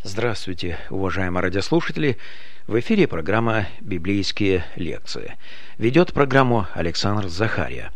Здравствуйте, уважаемые радиослушатели! В эфире программа «Библейские лекции». Ведет программу Александр Захария.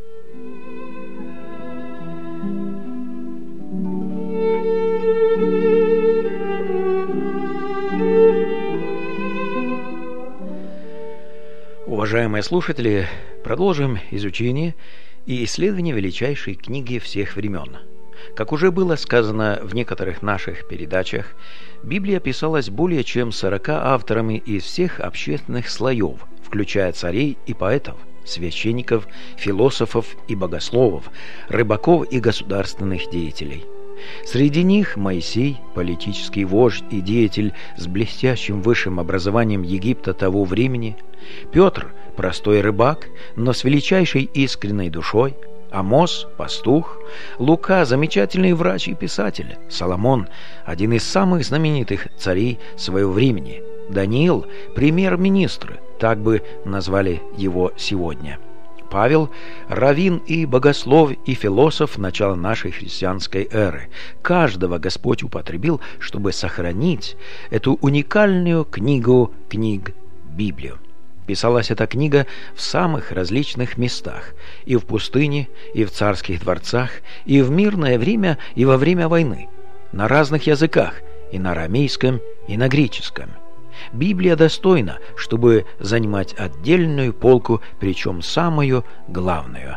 Уважаемые слушатели, продолжим изучение и исследование величайшей книги всех времен. Как уже было сказано в некоторых наших передачах, Библия писалась более чем 40 авторами из всех общественных слоев, включая царей и поэтов, священников, философов и богословов, рыбаков и государственных деятелей. Среди них Моисей, политический вождь и деятель с блестящим высшим образованием Египта того времени, Петр, простой рыбак, но с величайшей искренней душой, Амос – пастух, Лука – замечательный врач и писатель, Соломон – один из самых знаменитых царей своего времени, Даниил – премьер-министр, так бы назвали его сегодня, Павел – раввин и богослов и философ начала нашей христианской эры. Каждого Господь употребил, чтобы сохранить эту уникальную книгу книг Библию. Писалась эта книга в самых различных местах, и в пустыне, и в царских дворцах, и в мирное время, и во время войны, на разных языках, и на арамейском, и на греческом. Библия достойна, чтобы занимать отдельную полку, причем самую главную.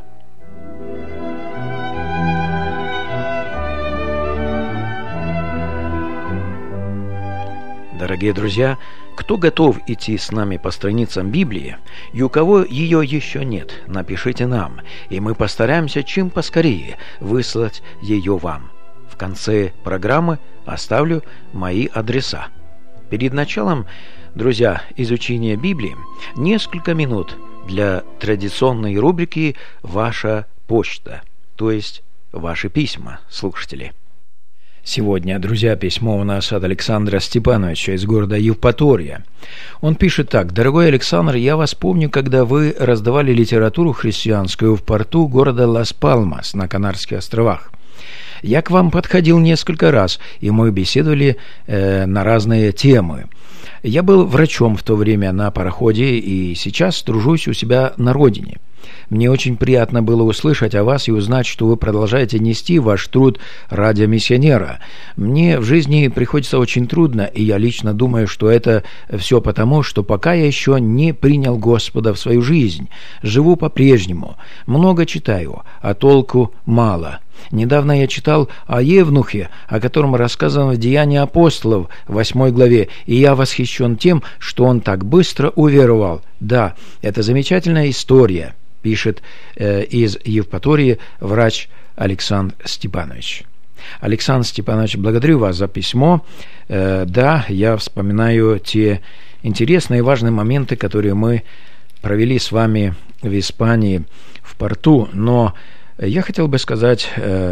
Дорогие друзья, кто готов идти с нами по страницам Библии, и у кого ее еще нет, напишите нам, и мы постараемся чем поскорее выслать ее вам. В конце программы оставлю мои адреса. Перед началом, друзья, изучения Библии несколько минут для традиционной рубрики «Ваша почта», то есть ваши письма, слушатели. Сегодня, друзья, письмо у нас от Александра Степановича из города Евпатория. Он пишет так: «Дорогой Александр, я вас помню, когда вы раздавали литературу христианскую в порту города Лас-Пальмас на Канарских островах. Я к вам подходил несколько раз, и мы беседовали на разные темы. Я был врачом в то время на пароходе, и сейчас тружусь у себя на родине. Мне очень приятно было услышать о вас и узнать, что вы продолжаете нести ваш труд ради миссионера. Мне в жизни приходится очень трудно, и я лично думаю, что это все потому, что пока я еще не принял Господа в свою жизнь. Живу по-прежнему, много читаю, а толку мало. Недавно я читал о Евнухе, о котором рассказано в Деянии апостолов, 8 главе, и я восхищен тем, что он так быстро уверовал. Да, это замечательная история», пишет из Евпатории врач Александр Степанович. Александр Степанович, благодарю вас за письмо. Да, я вспоминаю те интересные и важные моменты, которые мы провели с вами в Испании, в порту, но я хотел бы сказать,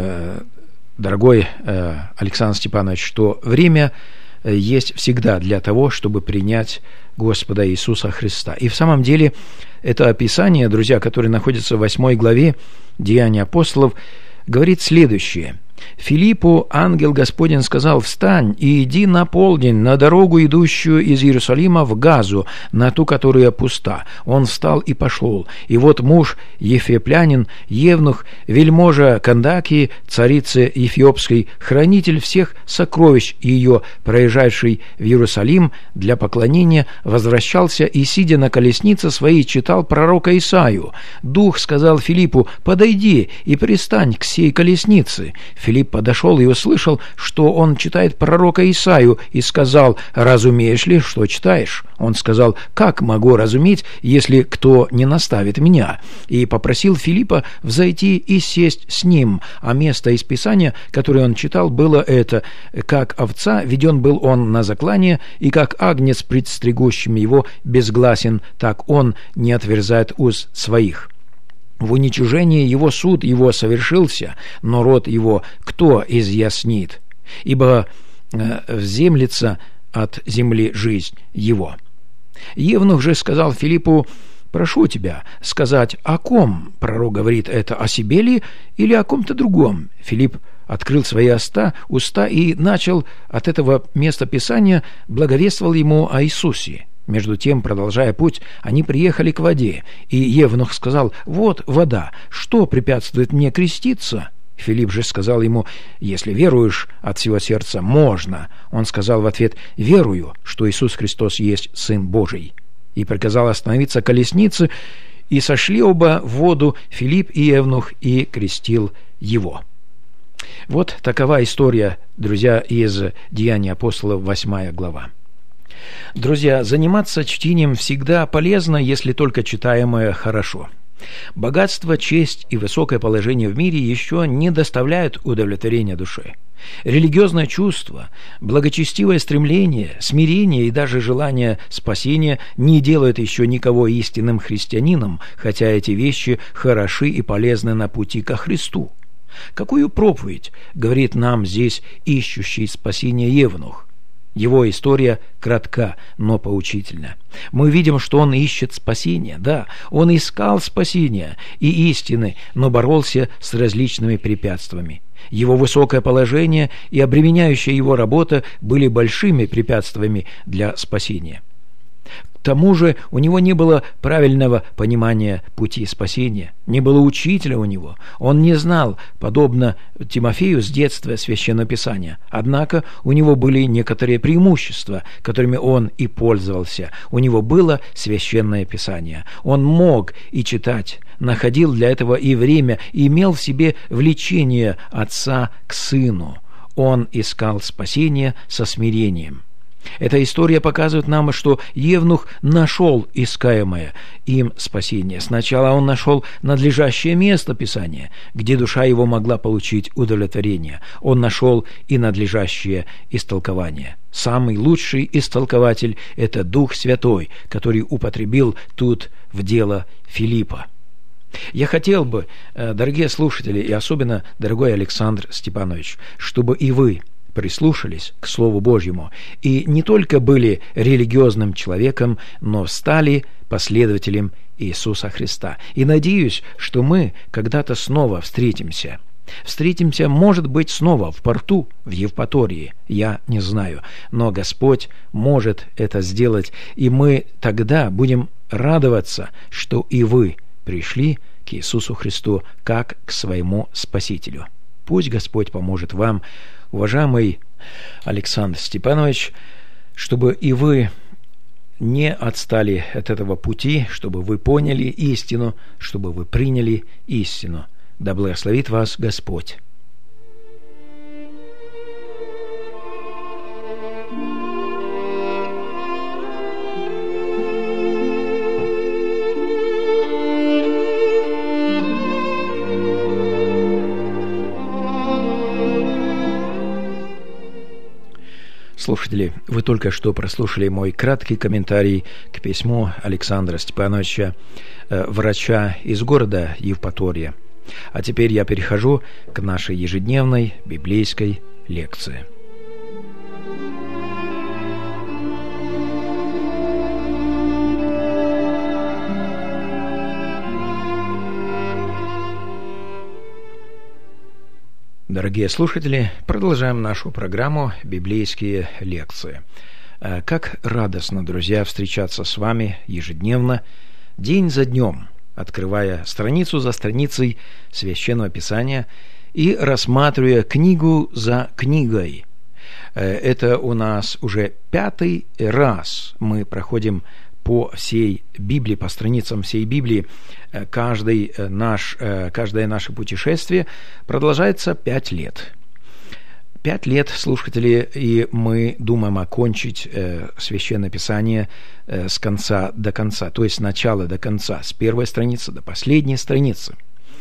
дорогой Александр Степанович, что время есть всегда для того, чтобы принять Господа Иисуса Христа. И в самом деле это описание, друзья, которое находится в 8 главе Деяний апостолов, говорит следующее: «Филиппу ангел Господень сказал: встань и иди на полдень на дорогу, идущую из Иерусалима в Газу, на ту, которая пуста. Он встал и пошел. И вот муж ефиоплянин, евнух, вельможа Кандакии, царицы Эфиопской, хранитель всех сокровищ ее, проезжавший в Иерусалим для поклонения, возвращался и, сидя на колеснице своей, читал пророка Исаию. Дух сказал Филиппу: подойди и пристань к сей колеснице. Филипп подошел и услышал, что он читает пророка Исаию, и сказал: разумеешь ли, что читаешь? Он сказал: как могу разуметь, если кто не наставит меня? И попросил Филиппа взойти и сесть с ним. А место из Писания, которое он читал, было это: как овца веден был он на заклание, и как агнец пред стригущим его безгласен, так он не отверзает уст своих. В уничижении его суд его совершился, но род его кто изъяснит? Ибо вземлется от земли жизнь его». Евнух же сказал Филиппу: «Прошу тебя сказать, о ком пророк говорит это, о себе ли или о ком-то другом?» Филипп открыл свои уста и начал от этого места Писания, благовествовал ему о Иисусе. Между тем, продолжая путь, они приехали к воде, и Евнух сказал: «Вот вода, что препятствует мне креститься?» Филипп же сказал ему: «Если веруешь от всего сердца, можно». Он сказал в ответ: «Верую, что Иисус Христос есть Сын Божий». И приказал остановиться колеснице, и сошли оба в воду, Филипп и Евнух, и крестил его. Вот такова история, друзья, из Деяний апостолов, 8 глава. Друзья, заниматься чтением всегда полезно, если только читаемое хорошо. Богатство, честь и высокое положение в мире еще не доставляют удовлетворения душе. Религиозное чувство, благочестивое стремление, смирение и даже желание спасения не делают еще никого истинным христианином, хотя эти вещи хороши и полезны на пути ко Христу. Какую проповедь говорит нам здесь ищущий спасения Евнух? Его история кратка, но поучительна. Мы видим, что он ищет спасения. Да, он искал спасения и истины, но боролся с различными препятствиями. Его высокое положение и обременяющая его работа были большими препятствиями для спасения. К тому же у него не было правильного понимания пути спасения, не было учителя у него, он не знал, подобно Тимофею, с детства Священного Писания. Однако у него были некоторые преимущества, которыми он и пользовался. У него было Священное Писание. Он мог и читать, находил для этого и время, и имел в себе влечение отца к сыну. Он искал спасения со смирением. Эта история показывает нам, что Евнух нашел искаемое им спасение. Сначала он нашел надлежащее место Писания, где душа его могла получить удовлетворение. Он нашел и надлежащее истолкование. Самый лучший истолкователь – это Дух Святой, который употребил тут в дело Филиппа. Я хотел бы, дорогие слушатели, и особенно дорогой Александр Степанович, чтобы и вы прислушались к Слову Божьему и не только были религиозным человеком, но стали последователем Иисуса Христа. И надеюсь, что мы когда-то снова встретимся. Встретимся, может быть, снова в порту, в Евпатории, я не знаю, но Господь может это сделать, и мы тогда будем радоваться, что и вы пришли к Иисусу Христу как к своему Спасителю. Пусть Господь поможет вам, уважаемый Александр Степанович, чтобы и вы не отстали от этого пути, чтобы вы поняли истину, чтобы вы приняли истину. Да благословит вас Господь. Слушатели, вы только что прослушали мой краткий комментарий к письму Александра Степановича, врача из города Евпатория. А теперь я перехожу к нашей ежедневной библейской лекции. Дорогие слушатели, продолжаем нашу программу «Библейские лекции». Как радостно, друзья, встречаться с вами ежедневно, день за днем, открывая страницу за страницей Священного Писания и рассматривая книгу за книгой. Это у нас уже 5-й раз мы проходим по всей Библии, по страницам всей Библии. Каждое наше путешествие продолжается 5 лет. 5 лет, слушатели, и мы думаем окончить Священное Писание с конца до конца, то есть с начала до конца, с первой страницы до последней страницы.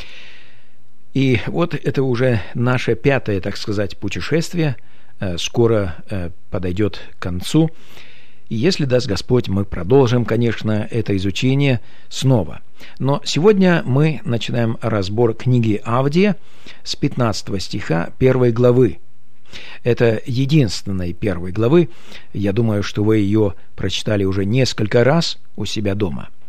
И вот это уже наше 5-е, так сказать, путешествие, скоро подойдет к концу. И если даст Господь, мы продолжим, конечно, это изучение снова. Но сегодня мы начинаем разбор книги Авдия с 15 стиха 1 главы. Это единственной 1 главы. Я думаю, что вы ее прочитали уже несколько раз у себя дома.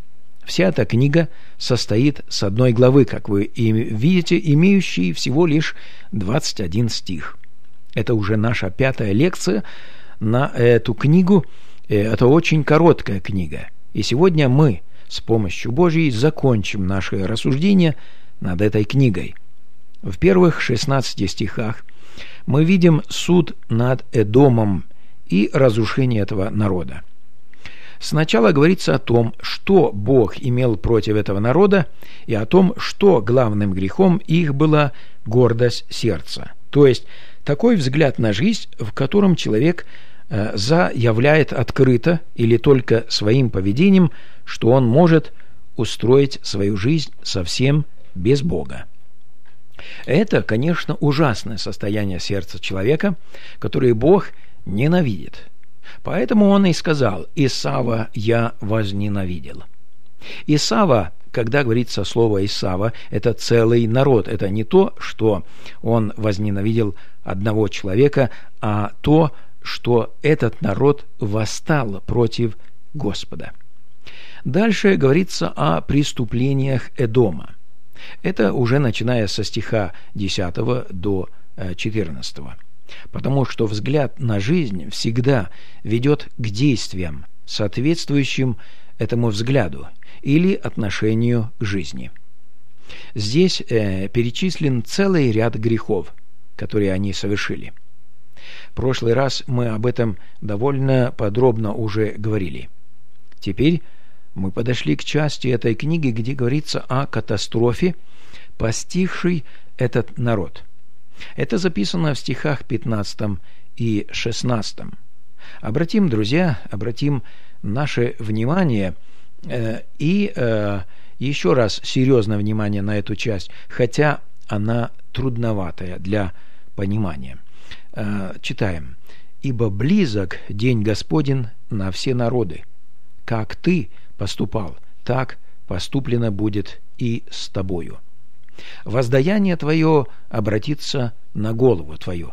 Вся эта книга состоит с одной главы, как вы видите, имеющей всего лишь 21 стих. Это уже наша 5-я лекция на эту книгу. Это очень короткая книга. И сегодня мы с помощью Божьей закончим наше рассуждение над этой книгой. В первых 16 стихах мы видим суд над Эдомом и разрушение этого народа. Сначала говорится о том, что Бог имел против этого народа, и о том, что главным грехом их была гордость сердца. То есть такой взгляд на жизнь, в котором человек заявляет открыто или только своим поведением, что он может устроить свою жизнь совсем без Бога. Это, конечно, ужасное состояние сердца человека, которое Бог ненавидит. Поэтому он и сказал: «Исава я возненавидел». Исава, когда говорится слово Исава, это целый народ. Это не то, что он возненавидел одного человека, а то, что этот народ восстал против Господа. Дальше говорится о преступлениях Эдома. Это уже начиная со стиха 10 до 14. Потому что взгляд на жизнь всегда ведет к действиям, соответствующим этому взгляду или отношению к жизни. Здесь перечислен целый ряд грехов, которые они совершили. В прошлый раз мы об этом довольно подробно уже говорили. Теперь мы подошли к части этой книги, где говорится о катастрофе, постигшей этот народ. Это записано в стихах 15 и 16. Обратим, друзья, наше внимание и еще раз серьезное внимание на эту часть, хотя она трудноватая для понимания. Читаем. «Ибо близок день Господень на все народы. Как ты поступал, так поступлено будет и с тобою. Воздаяние твое обратится на голову твою».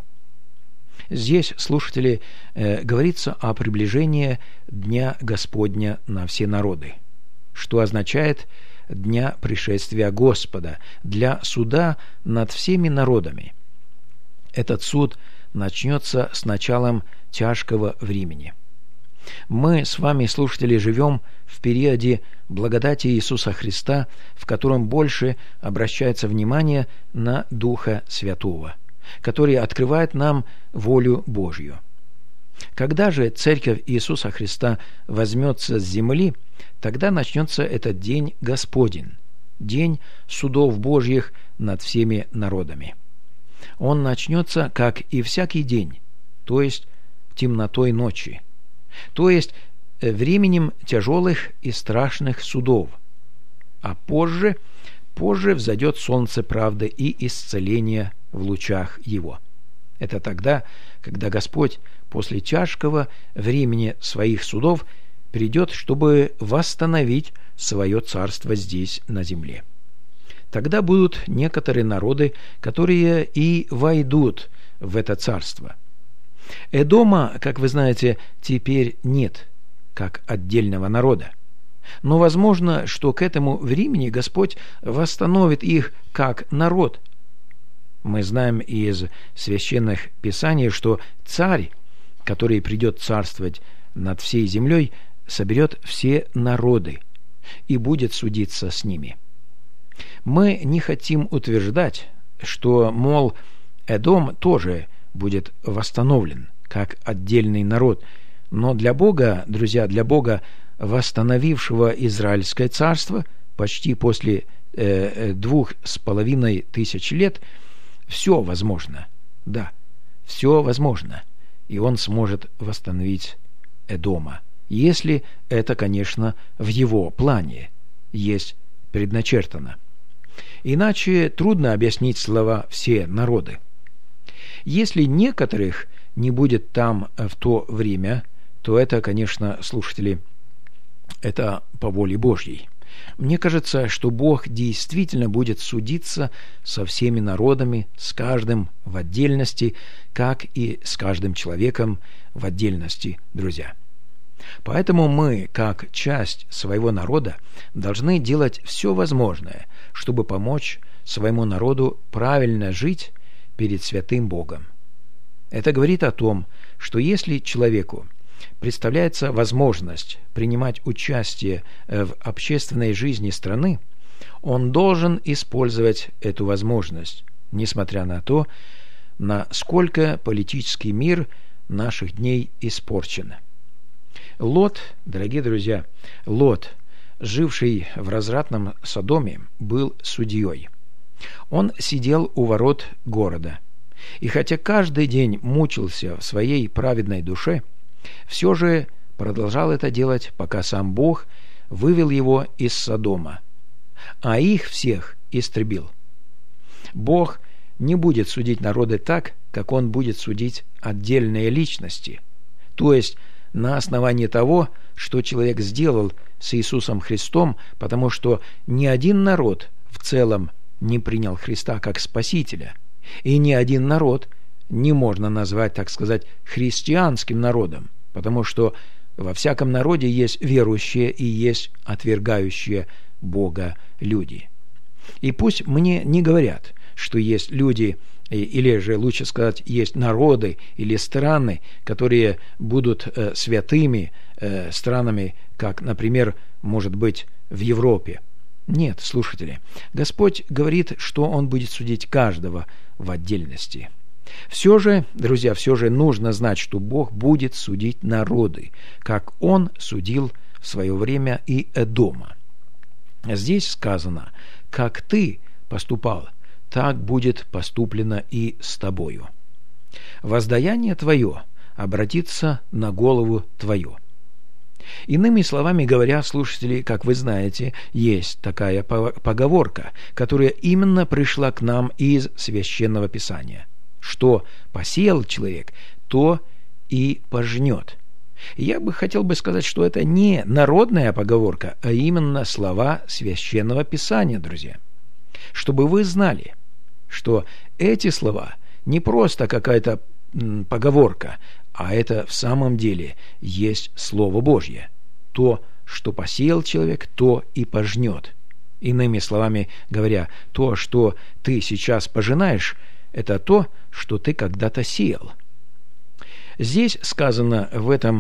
Здесь, слушатели, говорится о приближении Дня Господня на все народы, что означает Дня пришествия Господа для суда над всеми народами. Этот суд начнется с началом тяжкого времени. Мы с вами, слушатели, живем в периоде благодати Иисуса Христа, в котором больше обращается внимание на Духа Святого, который открывает нам волю Божью. Когда же Церковь Иисуса Христа возьмется с земли, тогда начнется этот день Господень, день судов Божьих над всеми народами. Он начнется, как и всякий день, то есть темнотой ночи, то есть временем тяжелых и страшных судов, а позже взойдет солнце правды и исцеления в лучах его. Это тогда, когда Господь после тяжкого времени своих судов придет, чтобы восстановить свое царство здесь, на земле. Тогда будут некоторые народы, которые и войдут в это царство. Эдома, как вы знаете, теперь нет, как отдельного народа. Но возможно, что к этому времени Господь восстановит их как народ. Мы знаем из священных писаний, что царь, который придет царствовать над всей землей, соберет все народы и будет судиться с ними. Мы не хотим утверждать, что, мол, Эдом тоже будет восстановлен как отдельный народ, но для Бога, друзья, для Бога, восстановившего Израильское царство почти после 2500 лет, все возможно. Да, все возможно. И он сможет восстановить Эдома, если это, конечно, в его плане есть предначертано. Иначе трудно объяснить слова «все народы». Если некоторых не будет там в то время, то это, конечно, слушатели, это по воле Божьей. Мне кажется, что Бог действительно будет судиться со всеми народами, с каждым в отдельности, как и с каждым человеком в отдельности, друзья. Поэтому мы, как часть своего народа, должны делать все возможное, чтобы помочь своему народу правильно жить перед святым Богом. Это говорит о том, что если человеку представляется возможность принимать участие в общественной жизни страны, он должен использовать эту возможность, несмотря на то, насколько политический мир наших дней испорчен. Лот, дорогие друзья, Лот, живший в развратном Содоме, был судьей. Он сидел у ворот города, и хотя каждый день мучился в своей праведной душе, все же продолжал это делать, пока сам Бог вывел его из Содома, а их всех истребил. Бог не будет судить народы так, как Он будет судить отдельные личности, то есть на основании того, что человек сделал с Иисусом Христом, потому что ни один народ в целом не принял Христа как Спасителя, и ни один народ не можно назвать, так сказать, христианским народом, потому что во всяком народе есть верующие и есть отвергающие Бога люди. И пусть мне не говорят, что есть люди, или же лучше сказать, есть народы или страны, которые будут святыми странами, как, например, может быть, в Европе. Нет, слушатели, Господь говорит, что Он будет судить каждого в отдельности. Все же, друзья, нужно знать, что Бог будет судить народы, как Он судил в свое время и Эдома. Здесь сказано: «Как ты поступал, так будет поступлено и с тобою. Воздаяние твое обратится на голову твою». Иными словами говоря, слушатели, как вы знаете, есть такая поговорка, которая именно пришла к нам из Священного Писания: что посеял человек, то и пожнет. Я бы хотел сказать, что это не народная поговорка, а именно слова Священного Писания, друзья. Чтобы вы знали, что эти слова не просто какая-то поговорка, а это в самом деле есть Слово Божье. То, что посеял человек, то и пожнет. Иными словами говоря, то, что ты сейчас пожинаешь, это то, что ты когда-то сеял. Здесь сказано в этом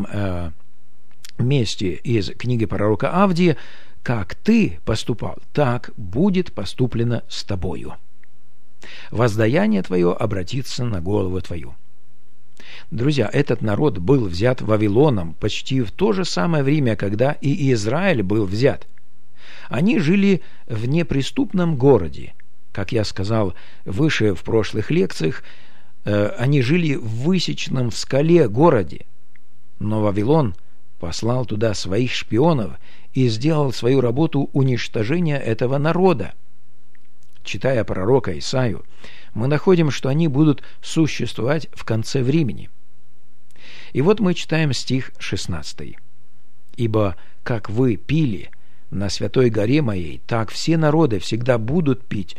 месте из книги пророка Авдия: «Как ты поступал, так будет поступлено с тобою. Воздаяние твое обратится на голову твою». Друзья, этот народ был взят Вавилоном почти в то же самое время, когда и Израиль был взят. Они жили в неприступном городе. Как я сказал выше в прошлых лекциях, они жили в высеченном в скале городе. Но Вавилон послал туда своих шпионов и сделал свою работу уничтожения этого народа. Читая пророка Исаию, мы находим, что они будут существовать в конце времени. И вот мы читаем стих 16. «Ибо как вы пили на святой горе моей, так все народы всегда будут пить,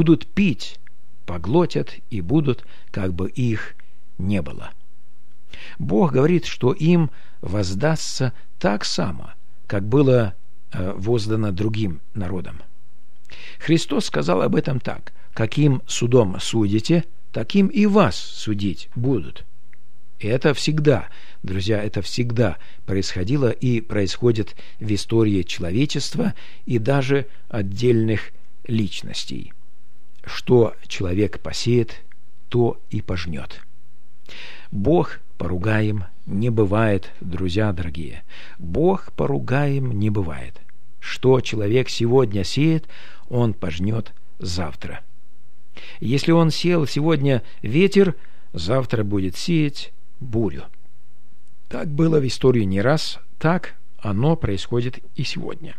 поглотят и будут, как бы их не было». Бог говорит, что им воздастся так само, как было воздано другим народам. Христос сказал об этом так: «Каким судом судите, таким и вас судить будут». И это всегда, друзья, это всегда происходило и происходит в истории человечества и даже отдельных личностей. Что человек посеет, то и пожнет. Бог поругаем не бывает, друзья дорогие. Бог поругаем не бывает. Что человек сегодня сеет, он пожнет завтра. Если он сеял сегодня ветер, завтра будет сеять бурю. Так было в истории не раз, так оно происходит и сегодня.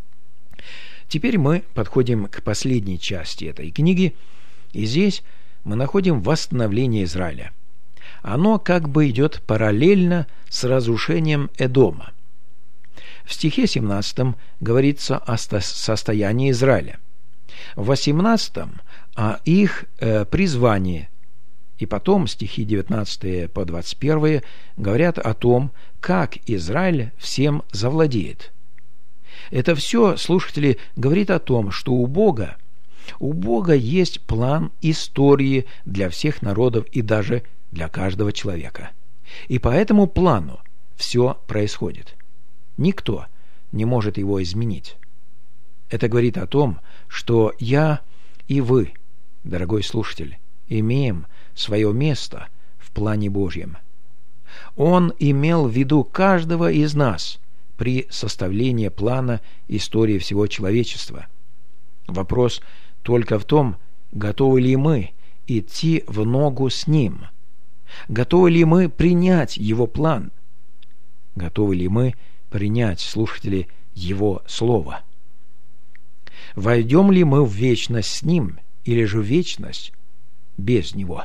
Теперь мы подходим к последней части этой книги, и здесь мы находим восстановление Израиля. Оно как бы идет параллельно с разрушением Эдома. В стихе 17 говорится о состоянии Израиля. В 18 о их призвании И потом стихи 19 по 21 говорят о том, как Израиль всем завладеет. Это все, слушатели, говорит о том, что у Бога есть план истории для всех народов и даже для каждого человека. И по этому плану все происходит. Никто не может его изменить. Это говорит о том, что я и вы, дорогой слушатель, имеем свое место в плане Божьем. Он имел в виду каждого из нас при составлении плана истории всего человечества. Вопрос только в том, готовы ли мы идти в ногу с Ним, готовы ли мы принять Его план, готовы ли мы принять, слушатели, Его Слово. Войдем ли мы в вечность с Ним или же в вечность без Него?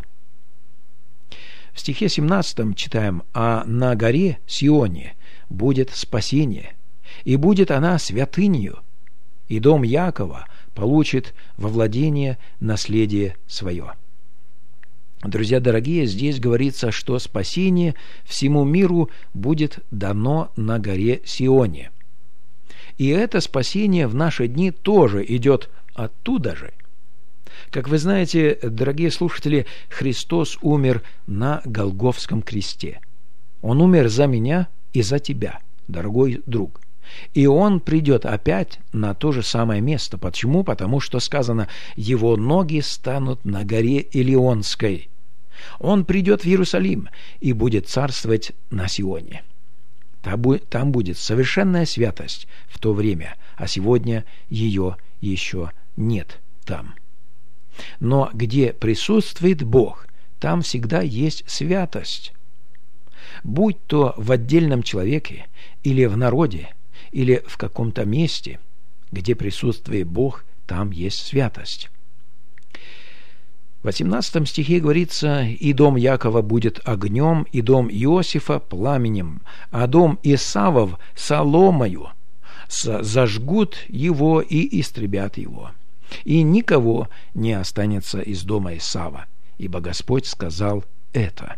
В стихе 17 читаем: «А на горе Сионе будет спасение, и будет она святынью, и дом Якова получит во владение наследие свое». Друзья дорогие, здесь говорится, что спасение всему миру будет дано на горе Сионе. И это спасение в наши дни тоже идет оттуда же. Как вы знаете, дорогие слушатели, Христос умер на Голгофском кресте. Он умер за меня и за тебя, дорогой друг. И Он придет опять на то же самое место. Почему? Потому что сказано: «Его ноги станут на горе Илионской». Он придет в Иерусалим и будет царствовать на Сионе. Там будет совершенная святость в то время, а сегодня ее еще нет там. Но где присутствует Бог, там всегда есть святость. Будь то в отдельном человеке, или в народе, или в каком-то месте, где присутствует Бог, там есть святость. В 18 стихе говорится: «И дом Якова будет огнем, и дом Иосифа пламенем, а дом Исавов соломою, зажгут его и истребят его. И никого не останется из дома Исава, ибо Господь сказал это».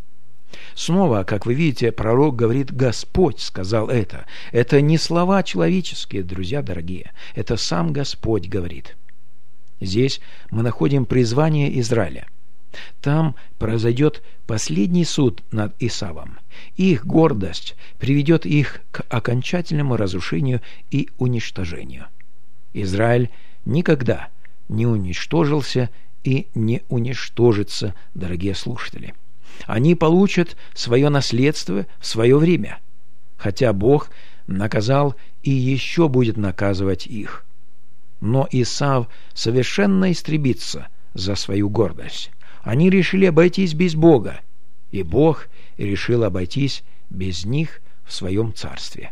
Снова, как вы видите, пророк говорит: Господь сказал это. Это не слова человеческие, друзья дорогие. Это сам Господь говорит. Здесь мы находим призвание Израиля. Там произойдет последний суд над Исавом. Их гордость приведет их к окончательному разрушению и уничтожению. Израиль никогда не уничтожился и не уничтожится, дорогие слушатели. Они получат свое наследство в свое время, хотя Бог наказал и еще будет наказывать их. Но Исав совершенно истребится за свою гордость. Они решили обойтись без Бога, и Бог решил обойтись без них в своем царстве.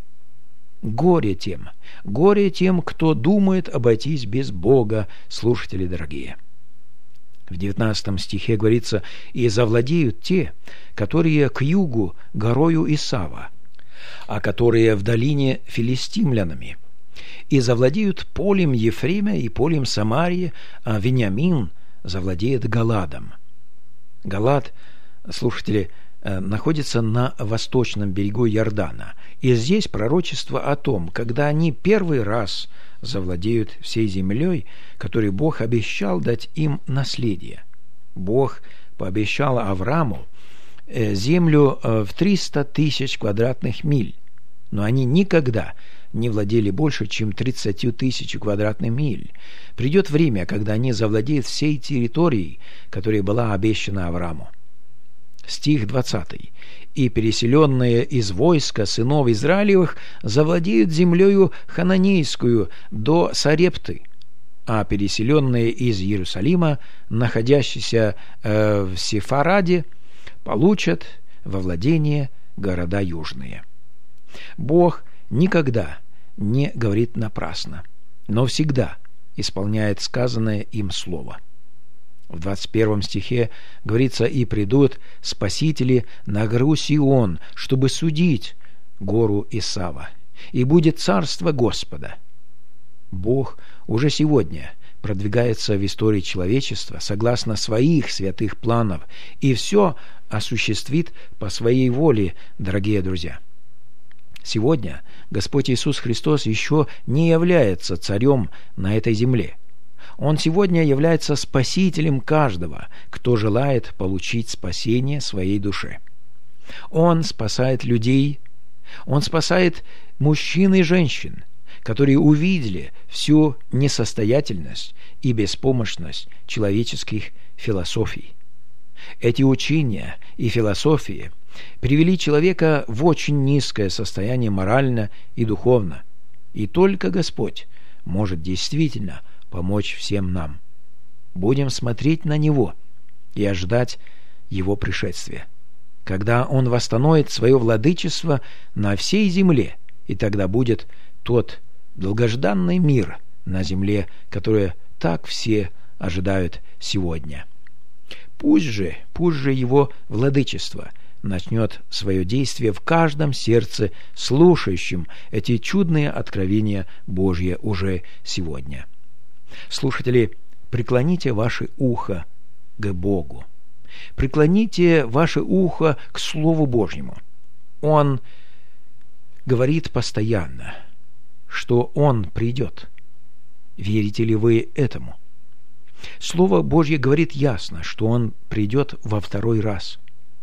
Горе тем, кто думает обойтись без Бога, слушатели дорогие. В 19 стихе говорится: «И завладеют те, которые к югу горою Исава, а которые в долине филистимлянами. И завладеют полем Ефрема и полем Самарии, а Вениамин завладеет Галадом». Галад, слушатели, находится на восточном берегу Иордана. И здесь пророчество о том, когда они первый раз завладеют всей землей, которой Бог обещал дать им наследие. Бог пообещал Аврааму землю в 300 тысяч квадратных миль, но они никогда не владели больше, чем 30 тысяч квадратных миль. Придет время, когда они завладеют всей территорией, которая была обещана Аврааму. Стих 20. «И переселенные из войска сынов Израилевых завладеют землею хананейскую до Сарепты, а переселенные из Иерусалима, находящиеся в Сефараде, получат во владение города южные». Бог никогда не говорит напрасно, но всегда исполняет сказанное им слово. В 21 стихе говорится: «И придут спасители на гору Сион, чтобы судить гору Исава, и будет царство Господа». Бог уже сегодня продвигается в истории человечества согласно своих святых планов и все осуществит по своей воле, дорогие друзья. Сегодня Господь Иисус Христос еще не является царем на этой земле. Он сегодня является спасителем каждого, кто желает получить спасение своей душе. Он спасает людей, Он спасает мужчин и женщин, которые увидели всю несостоятельность и беспомощность человеческих философий. Эти учения и философии привели человека в очень низкое состояние морально и духовно, и только Господь может действительно помочь всем нам. Будем смотреть на Него и ожидать Его пришествия, когда Он восстановит свое владычество на всей земле, и тогда будет тот долгожданный мир на земле, который так все ожидают сегодня. Пусть же Его владычество начнет свое действие в каждом сердце, слушающем эти чудные откровения Божьи уже сегодня. Слушатели, преклоните ваше ухо к Богу. Преклоните ваше ухо к Слову Божьему. Он говорит постоянно, что Он придет. Верите ли вы этому? Слово Божье говорит ясно, что Он придет во второй раз.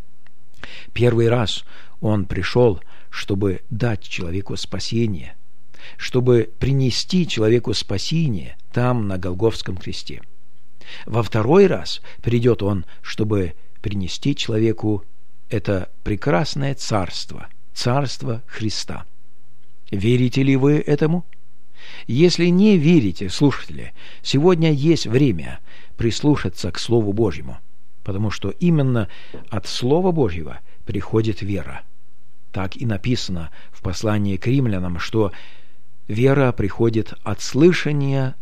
Первый раз Он пришел, чтобы дать человеку спасение, чтобы принести человеку спасение там, на Голгофском кресте. Во второй раз придет Он, чтобы принести человеку это прекрасное царство, царство Христа. Верите ли вы этому? Если не верите, слушатели, сегодня есть время прислушаться к Слову Божьему, потому что именно от Слова Божьего приходит вера. Так и написано в послании к римлянам, что вера приходит от слышания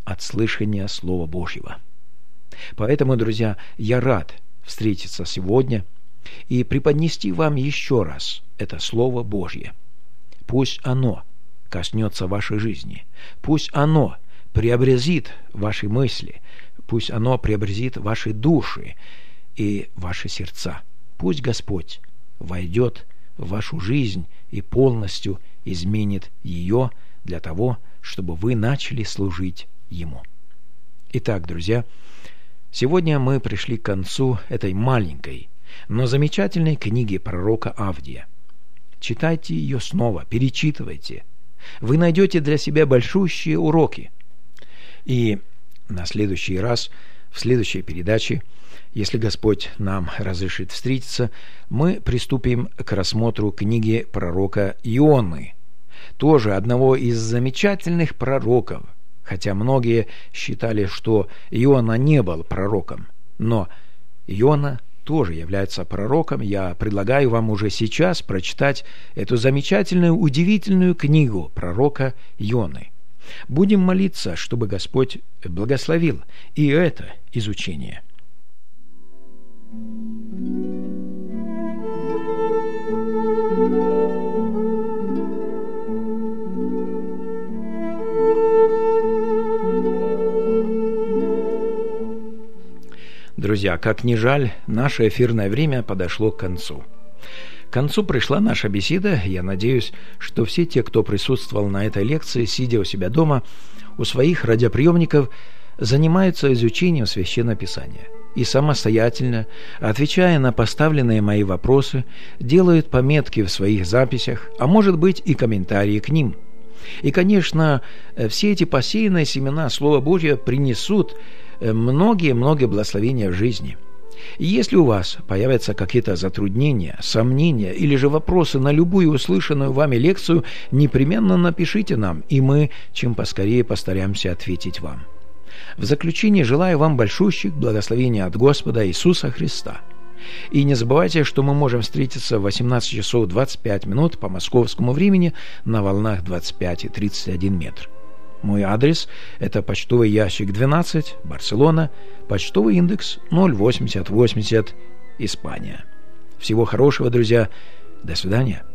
Слова Божьего. Поэтому, друзья, я рад встретиться сегодня и преподнести вам еще раз это Слово Божье. Пусть оно коснется вашей жизни, пусть оно преобразит ваши мысли, пусть оно преобразит ваши души и ваши сердца. Пусть Господь войдет в вашу жизнь и полностью изменит ее для того, чтобы вы начали служить Ему. Итак, друзья, сегодня мы пришли к концу этой маленькой, но замечательной книги пророка Авдия. Читайте ее снова, перечитывайте. Вы найдете для себя большущие уроки. И на следующий раз, в следующей передаче, если Господь нам разрешит встретиться, мы приступим к рассмотру книги пророка Ионы, тоже одного из замечательных пророков, хотя многие считали, что Иона не был пророком, но Иона тоже является пророком. Я предлагаю вам уже сейчас прочитать эту замечательную, удивительную книгу пророка Ионы. Будем молиться, чтобы Господь благословил и это изучение. Друзья, как ни жаль, наше эфирное время подошло к концу. К концу пришла наша беседа. Я надеюсь, что все те, кто присутствовал на этой лекции, сидя у себя дома, у своих радиоприемников, занимаются изучением Священного Писания и самостоятельно, отвечая на поставленные мои вопросы, делают пометки в своих записях, а может быть и комментарии к ним. И, конечно, все эти посеянные семена Слова Божьего принесут многие-многие благословения в жизни. И если у вас появятся какие-то затруднения, сомнения или же вопросы на любую услышанную вами лекцию, непременно напишите нам, и мы чем поскорее постараемся ответить вам. В заключение желаю вам большущих благословений от Господа Иисуса Христа. И не забывайте, что мы можем встретиться в 18 часов 25 минут по московскому времени на волнах 25 и 31 метр. Мой адрес – это почтовый ящик 12, Барселона, почтовый индекс 08080, Испания. Всего хорошего, друзья. До свидания.